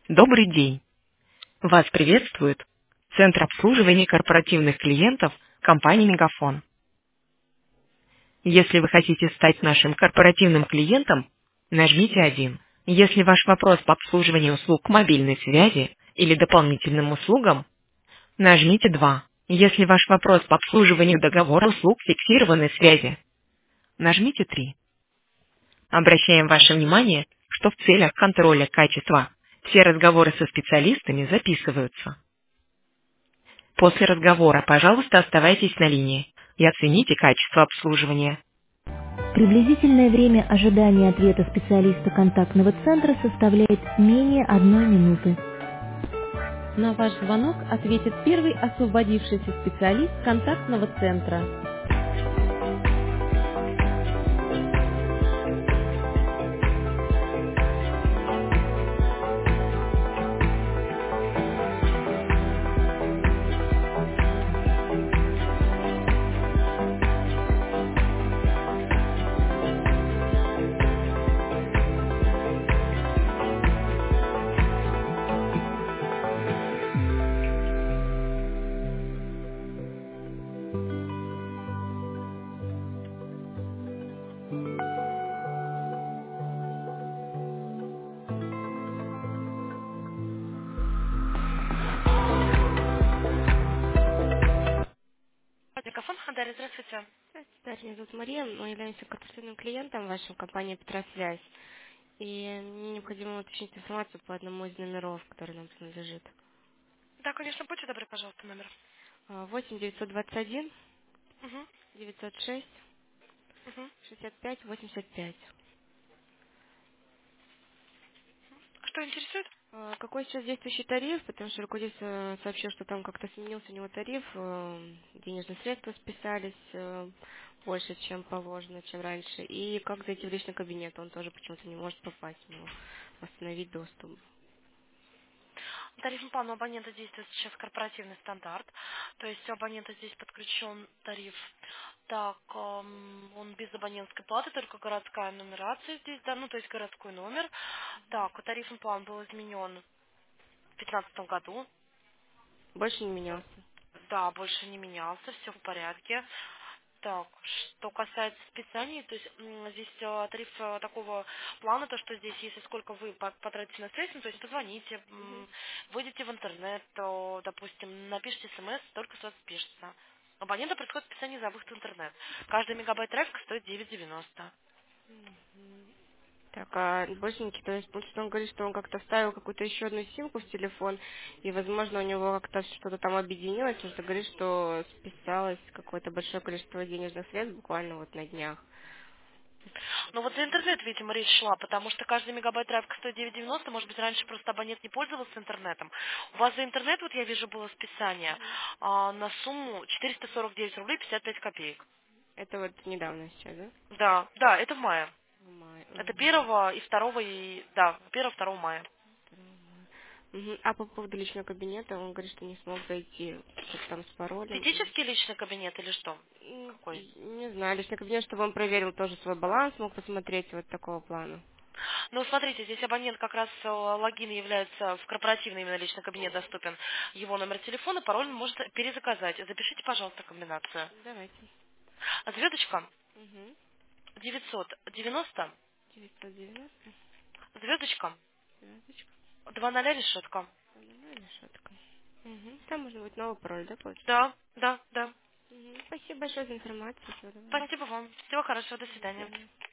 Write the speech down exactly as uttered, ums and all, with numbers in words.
Добрый день! Вас приветствует Центр обслуживания корпоративных клиентов компании «Мегафон». Если вы хотите стать нашим корпоративным клиентом, нажмите один. Если ваш вопрос по обслуживанию услуг мобильной связи или дополнительным услугам, нажмите два. Если ваш вопрос по обслуживанию договора услуг фиксированной связи, нажмите три. Обращаем ваше внимание, что в целях контроля качества все разговоры со специалистами записываются. После разговора, пожалуйста, оставайтесь на линии и оцените качество обслуживания. Приблизительное время ожидания ответа специалиста контактного центра составляет менее одной минуты. На ваш звонок ответит первый освободившийся специалист контактного центра. Мегафон, Хандарь, здравствуйте. Здравствуйте, Дарья, меня зовут Мария, мы являемся корпоративным клиентом вашей компании «Петросвязь». И мне необходимо уточнить информацию по одному из номеров, который нам принадлежит. Да, конечно, будьте добры, пожалуйста, номер. восемь девятьсот двадцать один Угу, девятьсот шесть угу. шестьдесят пять восемьдесят пять. Что интересует? А какой сейчас действующий тариф? Потому что руководитель сообщил, что там как-то сменился у него тариф, э, денежные средства списались э, больше, чем положено, чем раньше. И как зайти в личный кабинет? Он тоже почему-то не может попасть, ему восстановить доступ. Тарифный план у абонента действует сейчас корпоративный стандарт. То есть у абонента здесь подключен тариф. Так, эм, он без абонентской платы, только городская нумерация здесь, да, ну то есть городской номер. Так, тарифный план был изменен в две тысячи пятнадцатом году. Больше не менялся. Да, больше не менялся, все в порядке. Так, что касается списаний, то есть м, здесь э, тариф э, такого плана, то что здесь, если сколько вы по- потратите на средства, то есть позвоните, м, выйдете в интернет, то, допустим, напишите смс, только с вас спишется. Абонента происходит списание за выход в интернет. Каждый мегабайт трафика стоит девять девяносто. Так, а больше то есть, потому что он говорит, что он как-то вставил какую-то еще одну симку в телефон, и, возможно, у него как-то что-то там объединилось, он что говорит, что списалось какое-то большое количество денежных средств буквально вот на днях. Но вот за интернет, видимо, речь шла, потому что каждый мегабайт трафика стоит девять девяносто, может быть, раньше просто абонент не пользовался интернетом. У вас за интернет, вот я вижу, было списание а, на сумму четыреста сорок девять рублей пятьдесят пять копеек. Это вот недавно сейчас, да? Да, да, это в мае. В мае. Это Мгм. первого и второго и да, первого второго мая. Мгм. А по поводу личного кабинета, он говорит, что не смог зайти что-то там с паролем. И... Физический личный кабинет или что? м, Какой? Не знаю, личный кабинет, чтобы он проверил тоже свой баланс, мог посмотреть вот такого плана. Ну, смотрите, здесь абонент как раз э, логин является в корпоративный именно личный кабинет доступен. Его номер телефона, пароль он может перезаказать. Запишите, пожалуйста, комбинацию. Давайте. Звездочка Угу. девятьсот девяносто, девятьсот девяносто. звездочка Звездочка. два ноль решетка. Ну, решетка. Угу. Там может быть новый пароль, да, получится? Да, да, да. Мгм. Спасибо большое за информацию. Всего доброго. Спасибо вам. Всего хорошего, до До свидания. свидания.